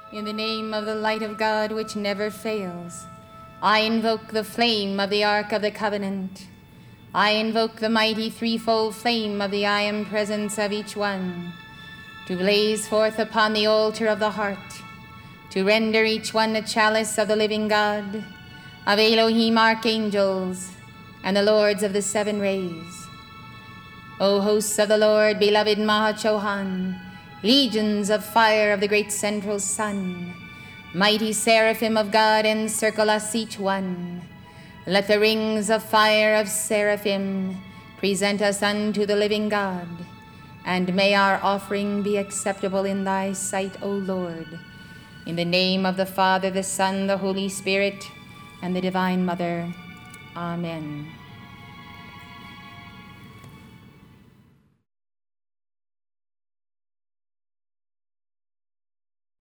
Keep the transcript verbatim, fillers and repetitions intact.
In the name of the light of God which never fails, I invoke the flame of the Ark of the Covenant. I invoke the mighty threefold flame of the I Am Presence of each one, to blaze forth upon the altar of the heart, to render each one a chalice of the living God, of Elohim archangels, and the lords of the seven rays. O hosts of the Lord, beloved Mahachohan, legions of fire of the great central sun, mighty seraphim of God, encircle us each one. Let the rings of fire of seraphim present us unto the living God, and may our offering be acceptable in thy sight, O Lord. In the name of the Father, the Son, the Holy Spirit, and the Divine Mother. Amen.